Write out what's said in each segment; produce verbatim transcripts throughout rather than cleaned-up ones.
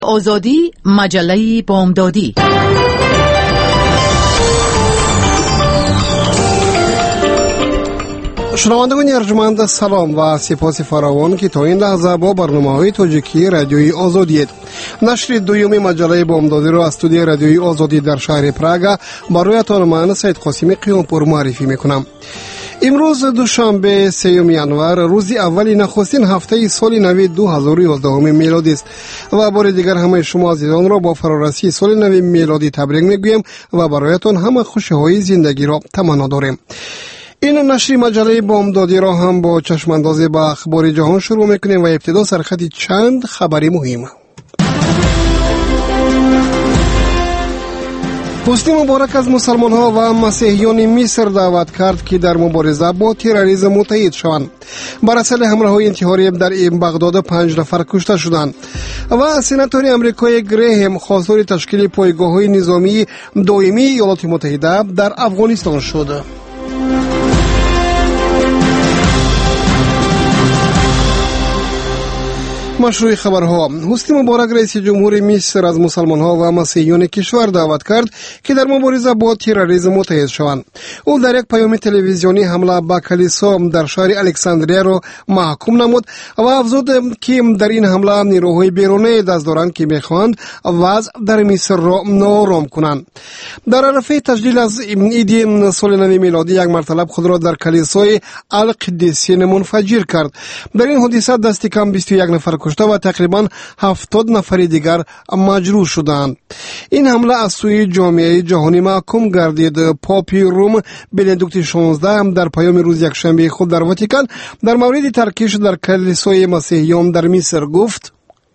آزادی، مجله بامدادی. شنوندگان ارجمند سلام و سپاس فراوان که تا این لحظه با برنامه‌های تاجیکی رادیوی آزادی نشر دوم مجله بامدادی را از استودیو رادیوی آزادی در شهر پراگ برایتان من سید قاسمی قیامپور معرفی میکنم. امروز دوشنبه سوم ینور روز اولی نخستین هفته سال نو دو هزار و یازده میلادی است و بار دیگر همه شما عزیزان را با فرارسی سال نو میلادی تبریک میگویم و برایتان همه خوشی‌های زندگی را تمنا داریم. این نشر مجله بامدادی را هم با چشماندازی به اخبار جهان شروع میکنیم و ابتدا سرخط چند خبری مهم. حسنی مبارک از مسلمان ها و مسیحیان مصر دعوت کرد که در مبارزه با تروریسم متحد شوند. بر اثر حمله انتحاری در بغداد پنج نفر کشته شدند و سناتور امریکایی گریهم خواستار تشکیل پایگاه های نظامی دائمی ایالات متحده در افغانستان شد. مشروع خبرها. حسنی مبارک رئیس جمهور مصر از مسلمان ها و مسیحیان کشور دعوت کرد که در مبارزه با تروریسم متحد شوند. او در یک پیام تلویزیونی حمله به کلیسا در شهر الکساندریا را محکوم نمود و افزود که در این حمله نیروهای بیرونی دست دارند که میخواهند وضع در مصر را ناآرام کنند. در عرفه تجلیل از عید سال نو میلادی یک مرتبه خود را در کلیسای القدیسین منفجر کرد. در این حادثه دست کم بیست و یک نفر و تقریبا هفتاد نفر دیگر مجروح شدند. این حمله از سوی جامعه جهانی محکوم گردید. پاپی روم بندیکت شانزده هم در پیام روز یکشنبه خود در واتیکان در مورد ترکیش در کلیسای مسیحیان در مصر گفت: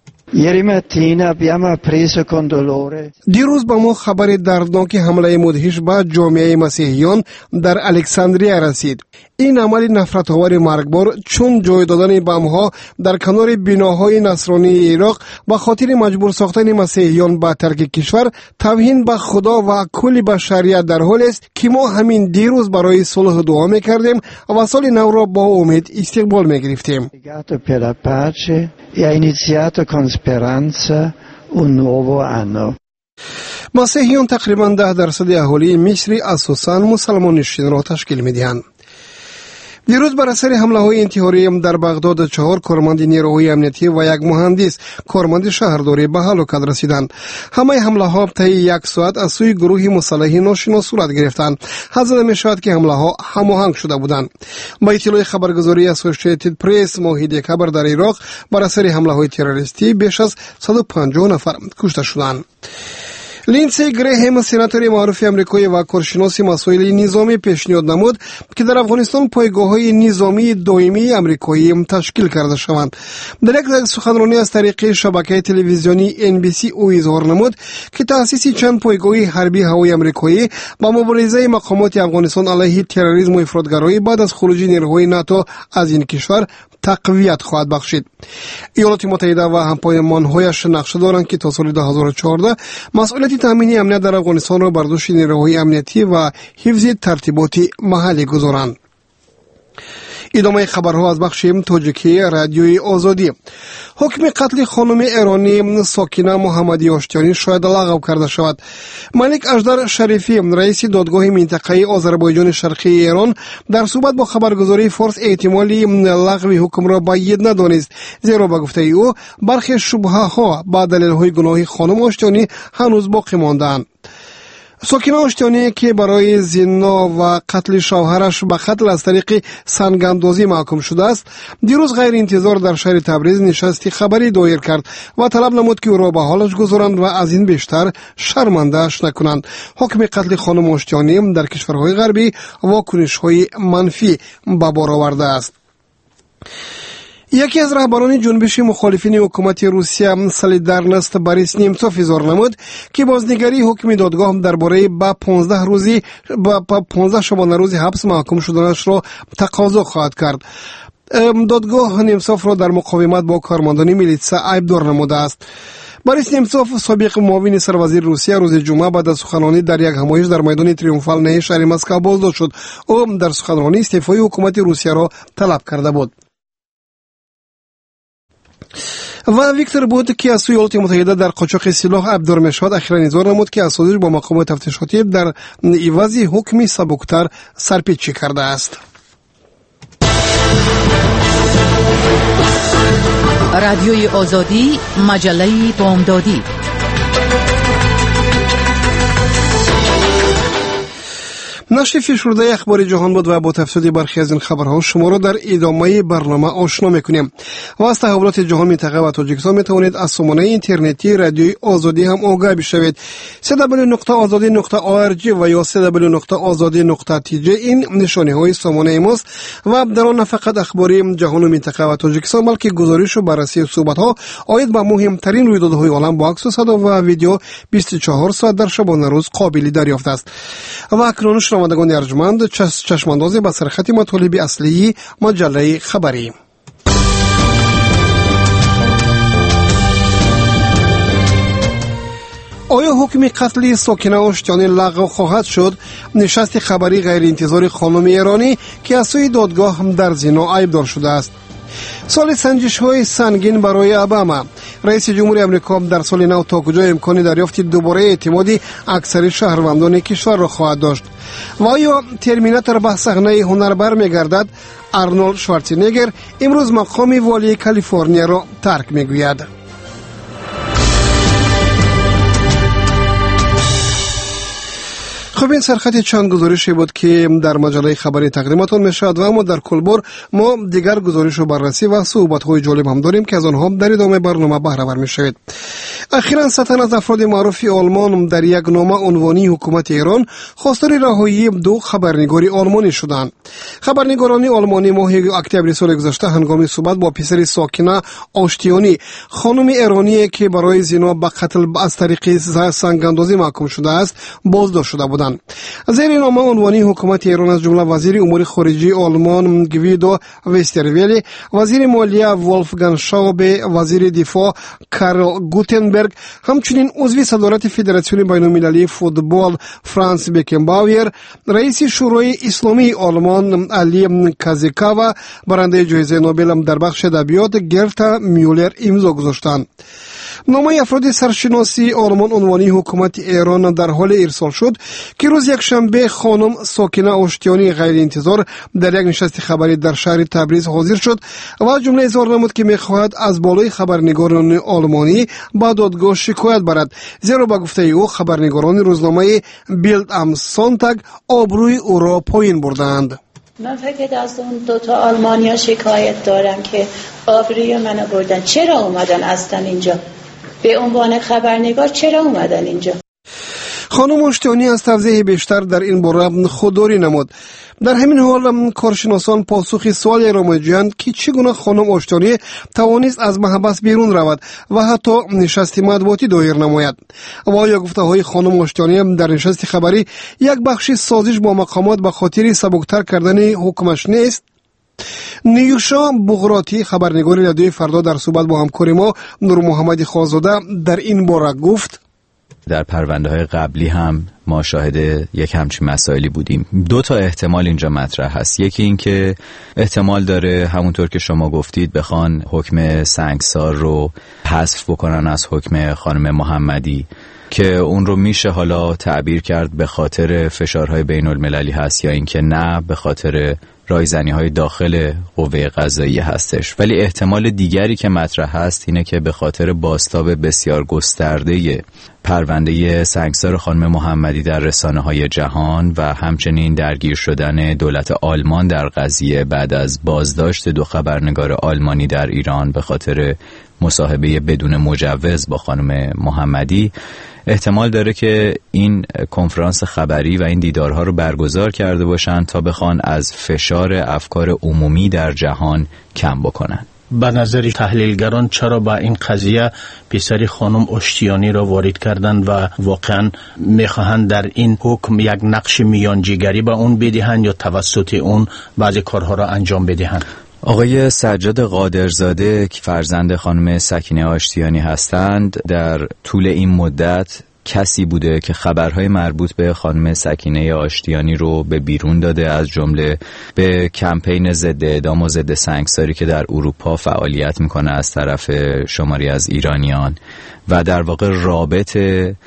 دیروز با ما خبر دردناک حمله مدهش به جامعه مسیحیان در الکساندریا رسید. این عمل نفرت آور مرگبار چون جای دادن بم‌ها در کنار بناهای نصرانی عراق به خاطر مجبور ساختن مسیحیان به ترک کشور توهین به خدا و کل بشریت در حال است که ما همین دیروز برای صلح دعا می‌کردیم و سال نو را با امید استقبال می‌گرفتیم. مسیحیان تقریبا ده درصد اهالی مصر اساساً مسلمان نشین را تشکیل می‌دهند. دیروز بر اثر حمله های انتحاری در بغداد چهار کارمند نیروهای امنیتی و یک مهندس کارمند شهرداری به هلاکت رسیدند. همه حمله ها طی یک ساعت از سوی گروه مسلح ناشناس صورت گرفتند. حذف نمی‌شود که حمله ها هماهنگ شده بودند. با اطلاع خبرگزاری اسوسییتد پرس ماه دسامبر در عراق بر اثر حمله های تروریستی بیش از صد و پنجاه نفر کشته شدند. لینسی گریهم سناتور معروف امریکایی و کارشناس مسائل نظامی پیشنهاد نمود که در افغانستان پایگاه‌های نظامی دائمی امریکایی تشکیل کرده شوند. در یک سخنرانی از طریق شبکه تلویزیونی ان بی سی او اظهار نمود که تأسیس چند پایگاه حربی هوایی امریکایی با مبارزه مقامات افغانستان علیه تروریسم و افراطگرایی بعد از خروج نیروهای ناتو از این کشور تقویت خواهد بخشید. ایالات متحده و همپیمان‌هایش نقشه دارند که تا سال دو هزار و چهارده مسئولیت تامین امنیت در افغانستان را بر دوش نیروهای امنیتی و حفظ ترتیبات محلی گذارند. ادامه خبرها از بخش تاجیکی رادیوی آزادی. حکم قتل خانم ایرانی ساکنه محمدی آشتیانی شاید لغو کرده شود. ملک اژدر شریفی رئیس دادگاه منطقه آذربایجان شرقی ایران در صحبت با خبرگزاری فارس احتمالی لغو حکم را باید ندانست، زیرا به گفته او برخی شبهه ها با دلیل های گناه خانم آشتیانی هنوز باقی ماندند. ساکنه آشتیانی که برای زنا و قتل شوهرش به قتل از طریق سنگاندازی محکوم شده است، دیروز غیر انتظار در شهر تبریز نشستی خبری دایر کرد و طلب نمود که او را به حالش گذارند و از این بیشتر شرمنده‌اش نکنند. حکم قتل خانم آشتیانی در کشورهای غربی واکنش‌های منفی به بار آورده است. یکی از رهبران جنبش مخالفین حکومت روسیه سالیدارنوست بوریس نیمتسوف اظهار نمود که بازنگری حکم دادگاه درباره با پانزده روزی با پانزده شبانه روزی حبس محکوم شدنش را تقاضا خواهد کرد. دادگاه نیمتسوف را در مقاومت با کارمندان میلیتسا عیبدار نموده است. بوریس نیمتسوف سابق معاون سروزیر روسیه روز جمعه بعد از سخنرانی در یک همایش در میدان تریومفال نهی شهر مسکو بازداشت شد. او در سخنرانی استعفای حکومت روسیه را طلب کرده بود. و ویکتور بود که از سوی ایالات متحده در قاچاق سلاح عبدالمشهد اخیراً اظهار نمود که اساتید با مقامات تفتیشاتی در عوض حکمی سبکتر سرپیچی کرده است. رادیوی آزادی، مجله بامدادی. نشر فشرده اخبار جهان بود و با تفصیل برخی از این خبرها شما را در ادامه برنامه آشنا میکنیم. و از تحولات جهان منطقه و تاجیکستان میتوانید از سامانه اینترنتی رادیوی آزادی هم آگاه بشوید. دبلیو دبلیو دبلیو نقطه آزادی نقطه او ار جی و یا دبلیو دبلیو دبلیو نقطه آزادی نقطه تی جی این نشانه های سامانه ماست و در آن نه فقط اخباری جهان و منطقه و تاجیکستان بلکه گزارش و بررسی صحبت ها آید به مهمترین رویدادهای عالم با عکس و صدا و ویدیو بیست و چهار ساعت در شبانه روز قابل دریافت است. و اکنون شنوندگان ارجمند چشم اندازی به سرخط مطالب اصلی مجله خبری. آیا حکم قتل ساکنه آشتیانی لغو خواهد شد؟ نشست خبری غیر انتظاری خانم ایرانی که از سوی دادگاه در زنا عیبدار شده است. سال سنجش های سنگین برای اوباما. رئیس جمهوری آمریکا در سال نو تا کجا امکان دریافت دوباره اعتمادی اکثر شهروندان کشور را خواهد داشت؟ و آیا ترمیناتور به صحنه هنر برمیگردد؟ آرنولد شوارزنگر امروز مقام والی کالیفرنیا را ترک میگوید. خب این سرخط چند گزارشی بود که در مجله خبری تقدیمتان میشد و اما در کلبر ما دیگر گزارش و بررسی و صحبت‌های جالب هم داریم که از آنها در ادامه برنامه بهره ور میشوید. اخیراً ستن از افراد معروف آلمان در یک نامه عنوانی حکومت ایران خواستار رهایی دو خبرنگار آلمانی شدند. خبرنگاران آلمانی ماه اکتبر سال گذشته هنگام صحبت با پسر ساکنه آشتیانی خانم ایرانی که برای زنا به قتل از طریق سنگ‌اندازی محکوم شده است بازداشت شده بودند. زیر نامه عنوانی حکومت ایران از جمله وزیر امور خارجه آلمان گویدو وسترویلی، وزیر مالیه ولفگان شاوبه، وزیر دفاع کارل گوتنبرگ، همچنین عضو صدارت فدراسیون بین‌المللی فوتبال فرانس بکنباویر، رئیس شورای اسلامی آلمان علی کازیکاوا، برنده جایزه نوبل در بخش ادبیات گرتا میولر امضا گذاشتند. نامه افراد سرشناسی آلمان عنوانی حکومت ایران در حال ارسال شد که روز یک شنبه خانم ساکنه آشتیانی غیر انتظار در یک نشست خبری در شهر تبریز حاضر شد و جمله اظهار نمود که می‌خواهد از بالای خبرنگاران آلمانی به دادگاه شکایت برد، زیرا به گفته او خبرنگاران روزنامه بیلد ام سونتاگ آبروی او را پایین بردند. من فکر از اون دوتا آلمانیا شکایت دارم که آبروی منو بردن. چرا اومدن اصلا اینجا؟ به عنوان خبرنگار چرا اومدن اینجا؟ خانم آشتیانی از توضیح بیشتر در این باره خودداری نمود. در همین حال کارشناسان پاسخ سوالی را می‌جویند که چگونه خانم آشتیانی توانست از محبس بیرون رود و حتی نشست مطبوعاتی دایر نماید. و آیا گفته‌های خانم آشتیانی در نشست خبری یک بخش سازش با مقامات به خاطر سبکتر کردن حکمش نیست؟ نیوشا بغراتی خبرنگار رادیوی فردا در صحبت با همکار ما نور محمد خازاده در این باره گفت: در پرونده های قبلی هم ما شاهد یک همچین مسائلی بودیم. دو تا احتمال اینجا مطرح هست. یکی این که احتمال داره همونطور که شما گفتید بخوان حکم سنگسار رو حذف بکنن از حکم خانم محمدی که اون رو میشه حالا تعبیر کرد به خاطر فشارهای بین المللی هست یا اینکه نه به خاطر رایزنی های داخل قوه قضاییه هستش. ولی احتمال دیگری که مطرح هست اینه که به خاطر بازتاب بسیار گسترده پرونده سنگسار خانم محمدی در رسانه های جهان و همچنین درگیر شدن دولت آلمان در قضیه بعد از بازداشت دو خبرنگار آلمانی در ایران به خاطر مصاحبه بدون مجوز با خانم محمدی، احتمال داره که این کنفرانس خبری و این دیدارها رو برگزار کرده باشن تا بخوان از فشار افکار عمومی در جهان کم بکنن. به نظر تحلیلگران چرا با این قضیه پسر خانم آشتیانی را وارد کردن و واقعا میخواهند در این حکم یک نقش میانجیگری به اون بدهند یا توسط اون بعضی کارها را انجام بدهند؟ آقای سجاد قادرزاده که فرزند خانم سکینه آشتیانی هستند در طول این مدت کسی بوده که خبرهای مربوط به خانم سکینه آشتیانی رو به بیرون داده، از جمله به کمپین ضد اعدام و ضد سنگساری که در اروپا فعالیت میکنه از طرف شماری از ایرانیان و در واقع رابط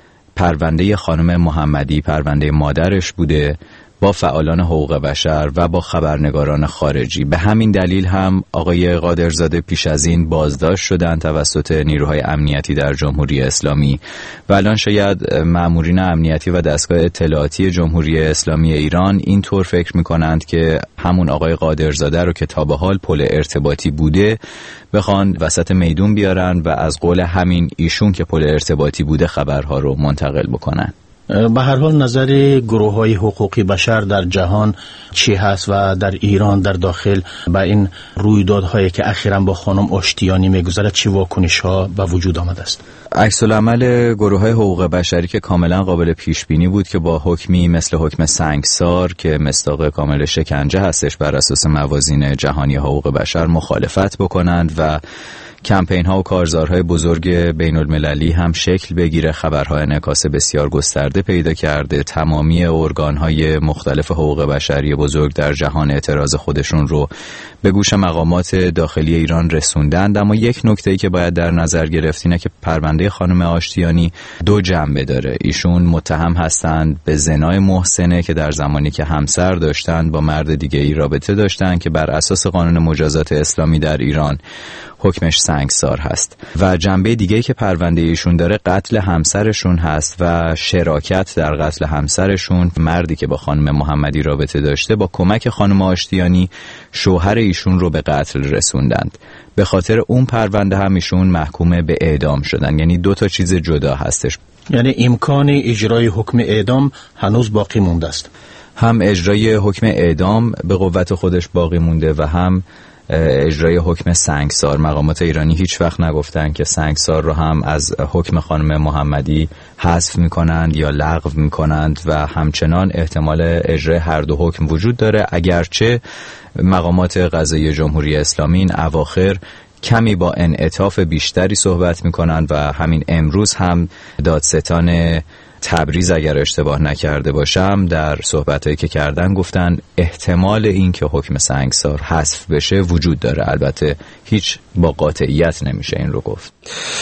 پرونده خانم محمدی، پرونده مادرش بوده با فعالان حقوق بشر و با خبرنگاران خارجی. به همین دلیل هم آقای قادرزاده پیش از این بازداشت شدن توسط نیروهای امنیتی در جمهوری اسلامی و الان شاید مامورین امنیتی و دستگاه اطلاعاتی جمهوری اسلامی ایران اینطور فکر میکنند که همون آقای قادرزاده رو که تا به حال پل ارتباطی بوده بخوان وسط میدون بیارن و از قول همین ایشون که پل ارتباطی بوده خبرها رو منتقل بکنن. به هر حال نظر گروه های حقوقی بشر در جهان چی هست و در ایران در داخل با این رویدادهایی که اخیراً با خانم آشتیانی میگذره چی واکنش ها به وجود آمده است؟ عکس العمل گروه های حقوق بشری که کاملا قابل پیش بینی بود که با حکمی مثل حکم سنگسار که مصداق کامل شکنجه هستش بر اساس موازین جهانی حقوق بشر مخالفت بکنند و کمپین ها و کارزارهای بزرگ بین المللی هم شکل بگیره. خبرها انعکاس بسیار گسترده پیدا کرده. تمامی ارگان های مختلف حقوق بشری بزرگ در جهان اعتراض خودشون رو به گوش مقامات داخلی ایران رسوندند. اما یک نکته‌ای که باید در نظر گرفت اینه که پرونده خانم آشتیانی دو جنبه داره. ایشون متهم هستند به زنای محسنه که در زمانی که همسر داشتند با مرد دیگه ای رابطه داشتند که بر اساس قانون مجازات اسلامی در ایران حکمش سنگسار هست و جنبه دیگه‌ای که پرونده ایشون داره قتل همسرشون هست و شراکت در قتل همسرشون. مردی که با خانم محمدی رابطه داشته با کمک خانم آشتیانی شوهر ایشون رو به قتل رسوندند. به خاطر اون پرونده هم ایشون محکوم به اعدام شدن. یعنی دو تا چیز جدا هستش. یعنی امکان اجرای حکم اعدام هنوز باقی مونده است. هم اجرای حکم اعدام به قوت خودش باقی مونده و هم اجرای حکم سنگسار. مقامات ایرانی هیچ وقت نگفتن که سنگسار رو هم از حکم خانم محمدی حذف میکنند یا لغو میکنند و همچنان احتمال اجرای هر دو حکم وجود داره، اگرچه مقامات قضایی جمهوری اسلامی این اواخر کمی با انعطاف بیشتری صحبت میکنند و همین امروز هم دادستان تبریز اگر اشتباه نکرده باشم در صحبتایی که کردن گفتن احتمال این که حکم سنگسار حذف بشه وجود داره. البته هیچ با قاطعیت نمیشه این رو گفت.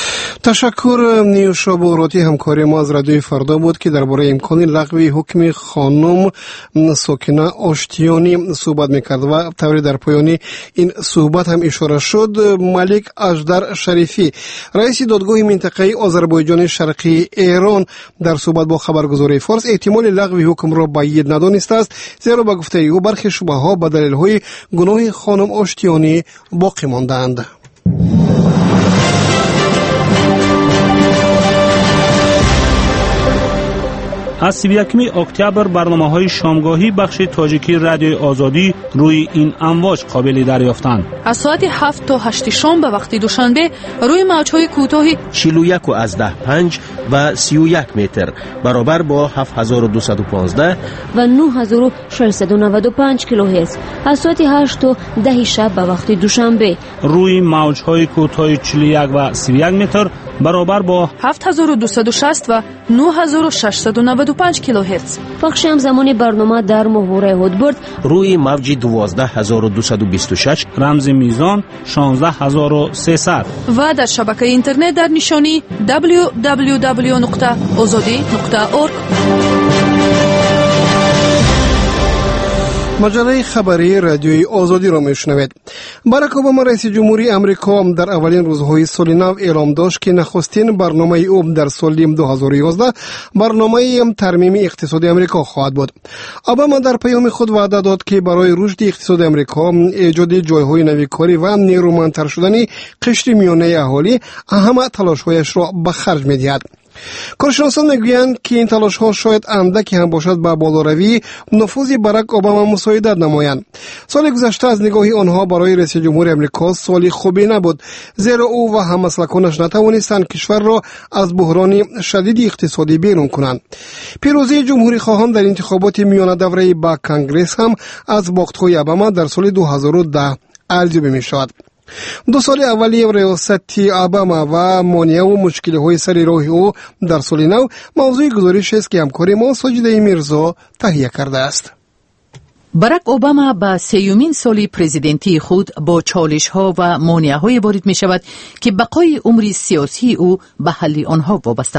تشکر. نیوشا بوراتی همکاری ما از رادیوی فردا بود که درباره امکان لغو حکم خانم سکینه آشتیانی صحبت میکرد و طوری در پایان این صحبت هم اشاره شد. ملک اژدر شریفی رئیس دادگاه منطقه آذربایجان شرقی ایران در صحبت با خبرگزاری فارس احتمال لغو حکم را بعید ندانسته است، زیرا به گفته او برخی شبهه ها به دلیل های گناه خانم آشتیانی باقی ماندند. از سی و یکم اکتبر برنامه‌های شامگاهی بخش تاجیکی رادیوی آزادی روی این امواج قابل دریافتند. از ساعت هفت تا هشت شام به وقت دوشنبه روی موج‌های کوتاه چهل و یک و از ده پنج و سی و یک متر برابر با هفت هزار و دویست و پانزده و نه هزار و ششصد و نود و پنج کیلوهرتز از ساعت هشت تا ده شب به وقت دوشنبه روی موج‌های کوتاه چهل و یک و سی و یک متر برابر با هفت هزار و دویست و شصت و نه هزار و ششصد و نود و پنج کیلوهرتز. پخش همزمان برنامه در محور هودبرد روی موج دوازده هزار و دویست و بیست و شش رمز میزان شانزده هزار و سیصد و در شبکه اینترنت در نشانی دبلیو دبلیو دبلیو نقطه آزادی نقطه اورگ. مجله خبری رادیوی آزادی را میشنوید. باراک اوباما رئیس جمهوری امریکا در اولین روزهای سال نو اعلام داشت که نخستین برنامه او در سال دو هزار و یازده برنامه ترمیم اقتصادی امریکا خواهد بود. اوباما در پیام خود وعده داد که برای رشد اقتصاد امریکا، ایجاد جایهای نویکاری و نیرومندتر شدن قشر میانه اهالی اهم تلاش‌هایش را به خرج می‌دهد. کارشناسان میگویند که این تلاش ها شاید اندکی هم باشد به بالاروی نفوذ باراک اوباما مساعدت نمایند. سال گذشته از نگاه آنها برای رئیس جمهور امریکا سالی خوبی نبود، زیرا او و هممسلکانش نتوانستند کشور را از بحران شدید اقتصادی بیرون کنند. پیروزی جمهوری خواهان در انتخابات میانه دوره با کنگره هم از باخت‌های اوباما در سال دو هزار و ده ارزیابی می شود. دو سال اولی ریاست اوباما و مانع و مشکل‌های سر راه او در سال نو موضوع گزارش است که همکار ما ساجده میرزا تهیه کرده است. باراک اوباما با سیومین سال پرزیدنتی خود با چالش ها و مانع های وارد می شود که بقای عمر سیاسی او به حل آنها وابسته